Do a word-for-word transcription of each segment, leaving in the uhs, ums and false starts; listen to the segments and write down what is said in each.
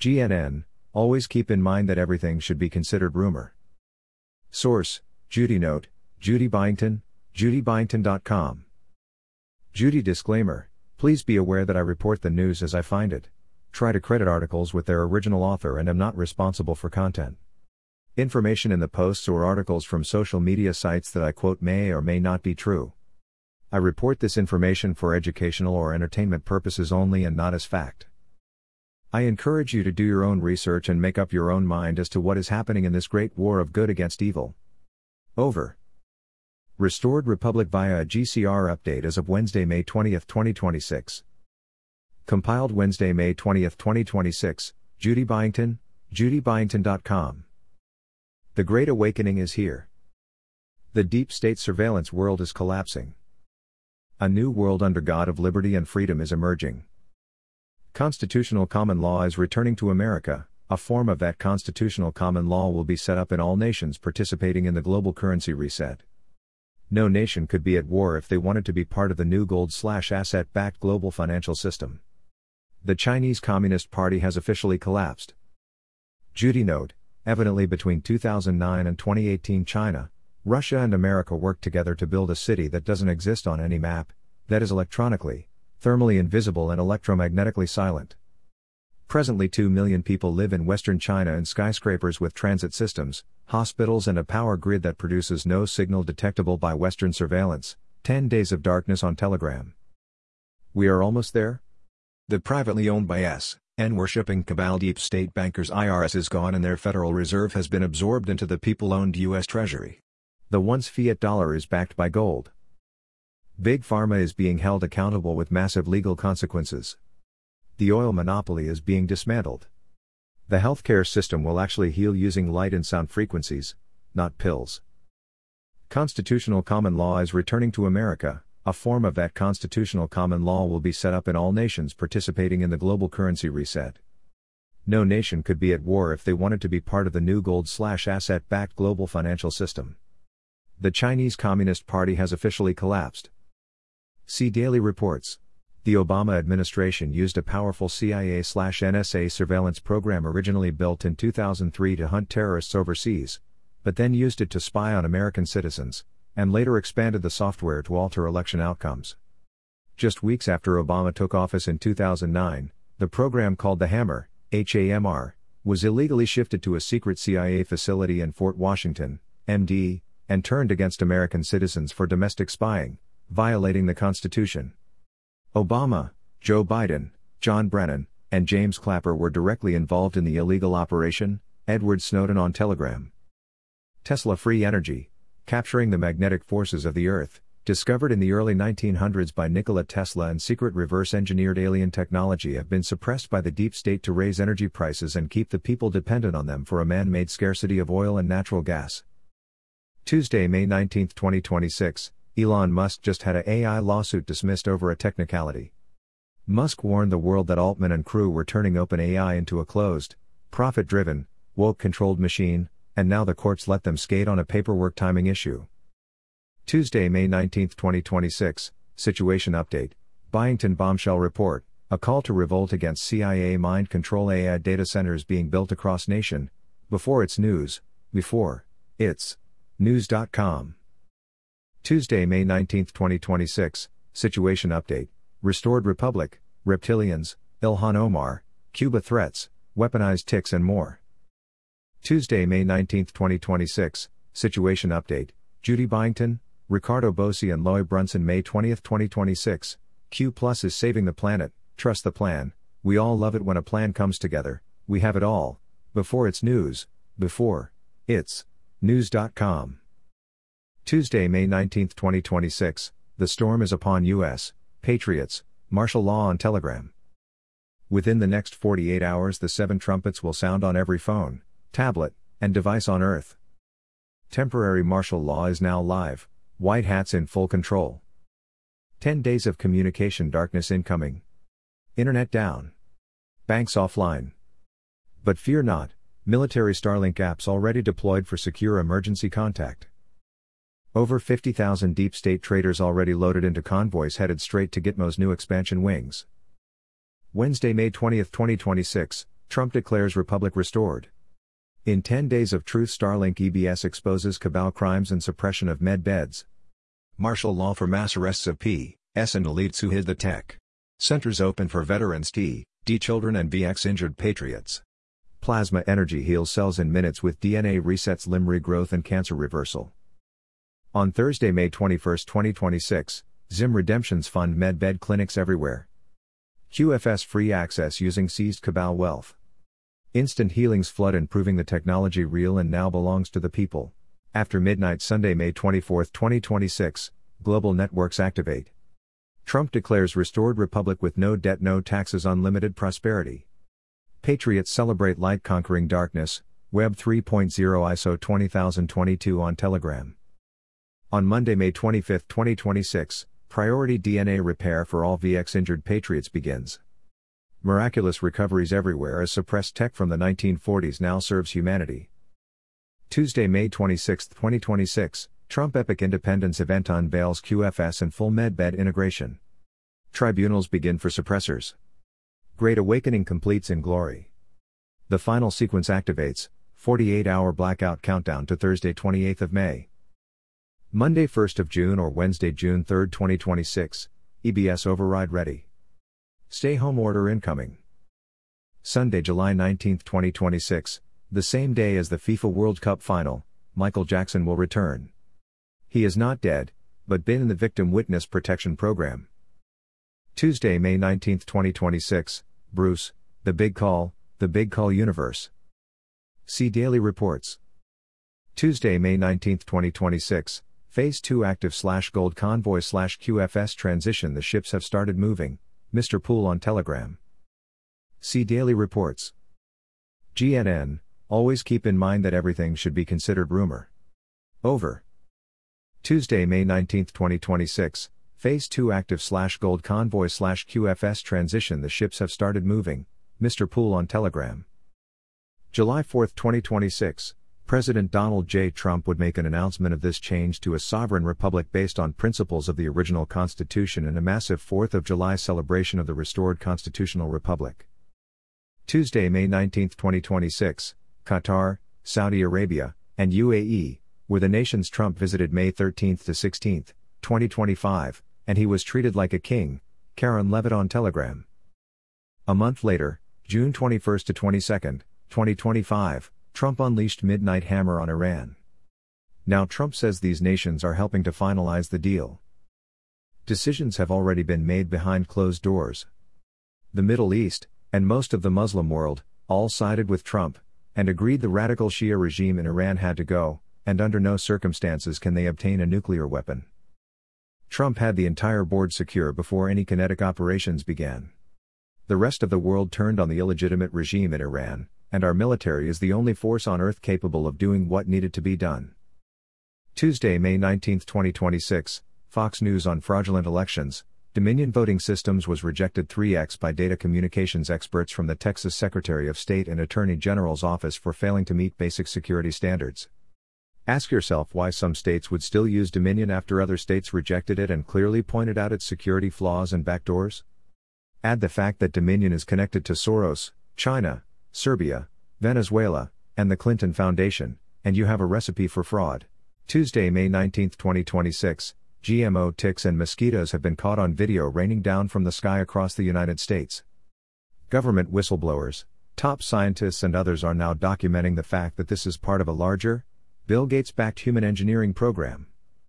G N N, always keep in mind that everything should be considered rumor. Source, Judy Note, Judy Byington, judy byington dot com. Judy disclaimer, please be aware that I report the news as I find it. Try to credit articles with their original author and am not responsible for content. Information in the posts or articles from social media sites that I quote may or may not be true. I report this information for educational or entertainment purposes only and not as fact. I encourage you to do your own research and make up your own mind as to what is happening in this great war of good against evil. Over. Restored Republic via a G C R update as of Wednesday, May twentieth, twenty twenty-six. Compiled Wednesday, May twentieth, twenty twenty-six, Judy Byington, judy byington dot com. The Great Awakening is here. The deep state surveillance world is collapsing. A new world under God of liberty and freedom is emerging. Constitutional common law is returning to America. A form of that constitutional common law will be set up in all nations participating in the global currency reset. No nation could be at war if they wanted to be part of the new gold-slash-asset-backed global financial system. The Chinese Communist Party has officially collapsed. Judy Note, evidently between two thousand nine and twenty eighteen China, Russia and America worked together to build a city that doesn't exist on any map, that is electronically, thermally invisible and electromagnetically silent. Presently two million people live in Western China in skyscrapers with transit systems, hospitals and a power grid that produces no signal detectable by Western surveillance, ten days of darkness on Telegram. We are almost there? The privately owned by S N worshipping cabal deep state bankers I R S is gone and their Federal Reserve has been absorbed into the people-owned U S Treasury. The once fiat dollar is backed by gold. Big Pharma is being held accountable with massive legal consequences. The oil monopoly is being dismantled. The healthcare system will actually heal using light and sound frequencies, not pills. Constitutional common law is returning to America. A form of that constitutional common law will be set up in all nations participating in the global currency reset. No nation could be at war if they wanted to be part of the new gold-slash-asset-backed global financial system. The Chinese Communist Party has officially collapsed. See Daily Reports. The Obama administration used a powerful C I A/N S A surveillance program originally built in two thousand three to hunt terrorists overseas, but then used it to spy on American citizens, and later expanded the software to alter election outcomes. Just weeks after Obama took office in two thousand nine, the program called the Hammer, H A M R, was illegally shifted to a secret C I A facility in Fort Washington, M D, and turned against American citizens for domestic spying, violating the Constitution. Obama, Joe Biden, John Brennan, and James Clapper were directly involved in the illegal operation. Edward Snowden on Telegram. Tesla Free Energy, capturing the magnetic forces of the Earth, discovered in the early nineteen hundreds by Nikola Tesla and secret reverse-engineered alien technology have been suppressed by the deep state to raise energy prices and keep the people dependent on them for a man-made scarcity of oil and natural gas. Tuesday, May nineteenth, twenty twenty-six, Elon Musk just had a A I lawsuit dismissed over a technicality. Musk warned the world that Altman and crew were turning OpenAI into a closed, profit-driven, woke-controlled machine, and now the courts let them skate on a paperwork timing issue. Tuesday, May nineteenth, twenty twenty-six, Situation Update, Byington Bombshell Report, a call to revolt against C I A mind control A I data centers being built across nation, before it's news, before it's news dot com. Tuesday, May nineteenth, twenty twenty-six, Situation Update, Restored Republic, Reptilians, Ilhan Omar, Cuba Threats, Weaponized Ticks and more. Tuesday, May nineteenth, twenty twenty-six, Situation Update, Judy Byington, Ricardo Bossi and Loy Brunson. May twentieth, twenty twenty-six, Q Plus is saving the planet, trust the plan, we all love it when a plan comes together, we have it all, before it's news, before it's news dot com. Tuesday, May nineteenth, twenty twenty-six, the storm is upon U S patriots, martial law on Telegram. Within the next forty-eight hours the seven trumpets will sound on every phone, tablet, and device on Earth. Temporary martial law is now live, white hats in full control. ten days of communication darkness incoming. Internet down. Banks offline. But fear not, military Starlink apps already deployed for secure emergency contact. Over fifty thousand deep state traders already loaded into convoys headed straight to Gitmo's new expansion wings. Wednesday, May twentieth, twenty twenty-six, Trump declares Republic restored. In ten days of truth, Starlink E B S exposes cabal crimes and suppression of med beds. Martial law for mass arrests of P S and elites who hid the tech. Centers open for veterans, T D children and V X injured patriots. Plasma energy heals cells in minutes with D N A resets limb regrowth and cancer reversal. On Thursday, May twenty-first, twenty twenty-six, Zim Redemptions fund medbed clinics everywhere. Q F S free access using seized cabal wealth. Instant healings flood and proving the technology real and now belongs to the people. After midnight Sunday, May twenty-fourth, twenty twenty-six, global networks activate. Trump declares restored republic with no debt, no taxes, unlimited prosperity. Patriots celebrate light conquering darkness, Web three point oh I S O twenty thousand twenty-two on Telegram. On Monday, May twenty-fifth, twenty twenty-six, priority D N A repair for all V X injured patriots begins. Miraculous recoveries everywhere as suppressed tech from the nineteen forties now serves humanity. Tuesday, May twenty-sixth, twenty twenty-six, Trump Epic Independence event unveils Q F S and full medbed integration. Tribunals begin for suppressors. Great Awakening completes in glory. The final sequence activates, forty-eight hour blackout countdown to Thursday twenty-eighth of May. Monday first of June or Wednesday June third, twenty twenty-six, E B S override ready. Stay home order incoming. Sunday, July nineteenth, twenty twenty-six, the same day as the FIFA World Cup final, Michael Jackson will return. He is not dead, but been in the Victim Witness Protection Program. Tuesday, May nineteenth, twenty twenty-six, Bruce, The Big Call, The Big Call Universe. See Daily Reports. Tuesday, May nineteenth, twenty twenty-six, Phase two active slash gold convoy slash Q F S transition. The ships have started moving, Mister Poole on Telegram. See Daily Reports. G N N, always keep in mind that everything should be considered rumor. Over. Tuesday, May nineteenth, twenty twenty-six, Phase two active slash gold convoy slash Q F S transition. The ships have started moving, Mister Poole on Telegram. July fourth, twenty twenty-six, President Donald J. Trump would make an announcement of this change to a sovereign republic based on principles of the original Constitution and a massive fourth of July celebration of the restored constitutional republic. Tuesday, May nineteenth, twenty twenty-six, Qatar, Saudi Arabia, and U A E, were the nations Trump visited May thirteenth to sixteenth, twenty twenty-five, and he was treated like a king, Karen Levitt on Telegram. A month later, June twenty-first to twenty-second, twenty twenty-five, Trump unleashed Midnight Hammer on Iran. Now Trump says these nations are helping to finalize the deal. Decisions have already been made behind closed doors. The Middle East, and most of the Muslim world, all sided with Trump, and agreed the radical Shia regime in Iran had to go, and under no circumstances can they obtain a nuclear weapon. Trump had the entire board secure before any kinetic operations began. The rest of the world turned on the illegitimate regime in Iran, and our military is the only force on earth capable of doing what needed to be done. Tuesday, May nineteenth, twenty twenty-six, Fox News on fraudulent elections. Dominion voting systems was rejected three by data communications experts from the Texas Secretary of State and Attorney General's office for failing to meet basic security standards. Ask yourself why some states would still use Dominion after other states rejected it and clearly pointed out its security flaws and backdoors? Add the fact that Dominion is connected to Soros, China, Serbia, Venezuela, and the Clinton Foundation, and you have a recipe for fraud. Tuesday, May nineteenth, twenty twenty-six, G M O ticks and mosquitoes have been caught on video raining down from the sky across the United States. Government whistleblowers, top scientists and others are now documenting the fact that this is part of a larger, Bill Gates-backed human engineering program.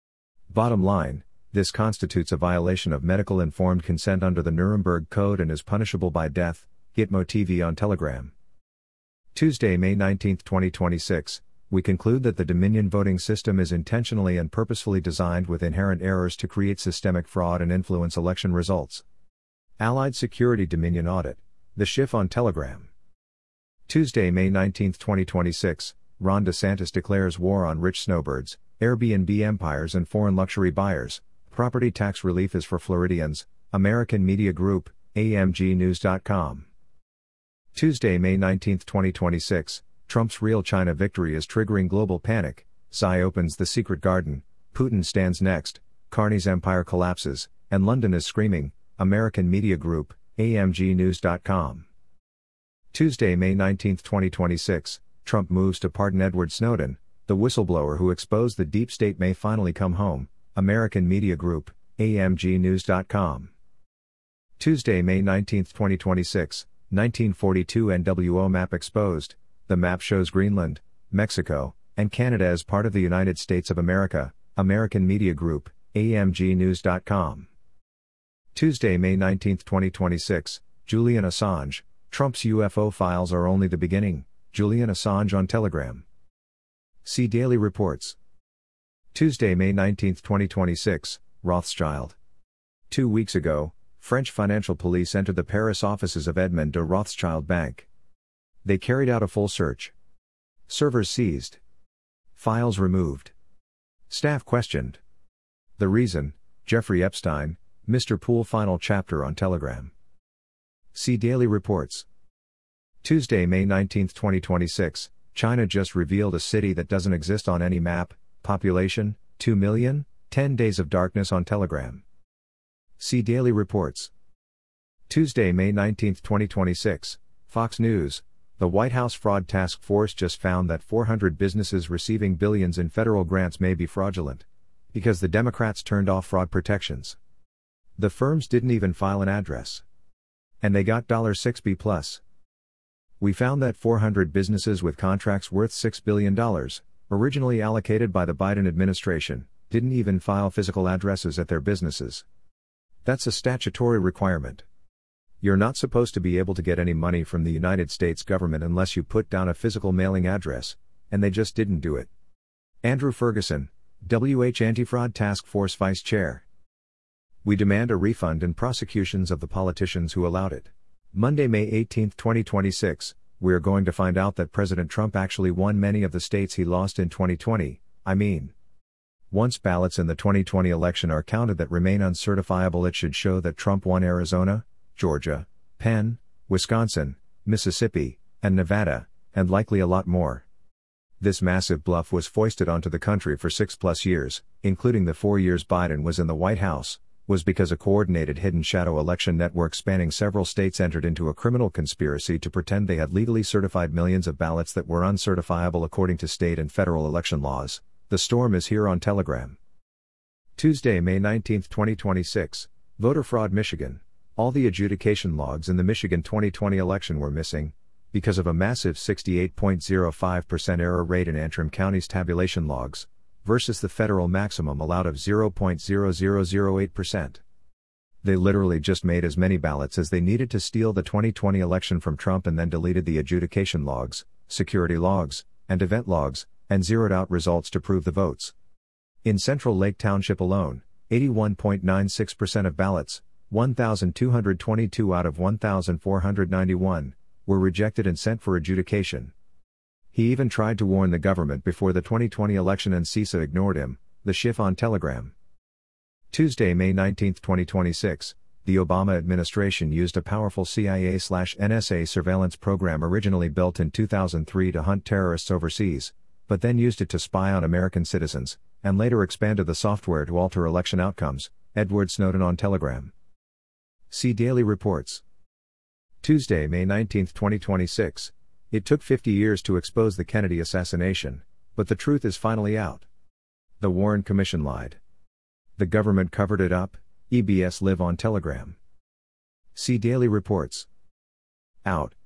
Bottom line, this constitutes a violation of medical informed consent under the Nuremberg Code and is punishable by death. Gitmo T V on Telegram. Tuesday, May nineteenth, twenty twenty-six, we conclude that the Dominion voting system is intentionally and purposefully designed with inherent errors to create systemic fraud and influence election results. Allied Security Dominion Audit, The Schiff on Telegram. Tuesday, May nineteenth, twenty twenty-six, Ron DeSantis declares war on rich snowbirds, Airbnb empires and foreign luxury buyers. Property tax relief is for Floridians, American Media Group, A M G news dot com. Tuesday, May nineteenth, twenty twenty-six, Trump's real China victory is triggering global panic. Xi opens the secret garden, Putin stands next, Carney's empire collapses, and London is screaming. American Media Group, A M G news dot com. Tuesday, May nineteenth, twenty twenty-six, Trump moves to pardon Edward Snowden, the whistleblower who exposed the deep state may finally come home, American Media Group, A M G news dot com. Tuesday, May nineteenth, twenty twenty-six, nineteen forty-two N W O map exposed. The map shows Greenland, Mexico, and Canada as part of the United States of America, American Media Group, A M G news dot com. Tuesday, May nineteenth, twenty twenty-six, Julian Assange, Trump's U F O files are only the beginning, Julian Assange on Telegram. See Daily Reports. Tuesday, May nineteenth, twenty twenty-six, Rothschild. Two weeks ago, French financial police entered the Paris offices of Edmond de Rothschild Bank. They carried out a full search. Servers seized. Files removed. Staff questioned. The reason, Jeffrey Epstein, Mister Poole final chapter on Telegram. See Daily Reports. Tuesday, May nineteenth, twenty twenty-six, China just revealed a city that doesn't exist on any map, population, two million, ten days of darkness on Telegram. See Daily Reports. Tuesday, May nineteenth, twenty twenty-six, Fox News, the White House Fraud Task Force just found that four hundred businesses receiving billions in federal grants may be fraudulent, because the Democrats turned off fraud protections. The firms didn't even file an address. And they got six B plus. We found that four hundred businesses with contracts worth six billion dollars, originally allocated by the Biden administration, didn't even file physical addresses at their businesses. That's a statutory requirement. You're not supposed to be able to get any money from the United States government unless you put down a physical mailing address, and they just didn't do it. Andrew Ferguson, W H Anti-Fraud Task Force Vice Chair. We demand a refund and prosecutions of the politicians who allowed it. Monday, May eighteenth, twenty twenty-six, we're going to find out that President Trump actually won many of the states he lost in twenty twenty, I mean. Once ballots in the twenty twenty election are counted that remain uncertifiable, it should show that Trump won Arizona, Georgia, Penn, Wisconsin, Mississippi, and Nevada, and likely a lot more. This massive bluff was foisted onto the country for six plus years, including the four years Biden was in the White House, was because a coordinated hidden shadow election network spanning several states entered into a criminal conspiracy to pretend they had legally certified millions of ballots that were uncertifiable according to state and federal election laws. The storm is here on Telegram. Tuesday, May nineteenth, twenty twenty-six, Voter Fraud Michigan. All the adjudication logs in the Michigan twenty twenty election were missing, because of a massive sixty-eight point zero five percent error rate in Antrim County's tabulation logs, versus the federal maximum allowed of zero point zero zero zero eight percent. They literally just made as many ballots as they needed to steal the twenty twenty election from Trump and then deleted the adjudication logs, security logs, and event logs, and zeroed out results to prove the votes. In Central Lake Township alone, eighty-one point nine six percent of ballots, one thousand two hundred twenty-two out of one thousand four hundred ninety-one, were rejected and sent for adjudication. He even tried to warn the government before the twenty twenty election and CISA ignored him, the Schiff on Telegram. Tuesday, May nineteenth, twenty twenty-six, the Obama administration used a powerful C I A/N S A surveillance program originally built in two thousand three to hunt terrorists overseas, but then used it to spy on American citizens, and later expanded the software to alter election outcomes, Edward Snowden on Telegram. See Daily Reports. Tuesday, May nineteenth, twenty twenty-six, it took fifty years to expose the Kennedy assassination, but the truth is finally out. The Warren Commission lied. The government covered it up, E B S live on Telegram. See Daily Reports. Out.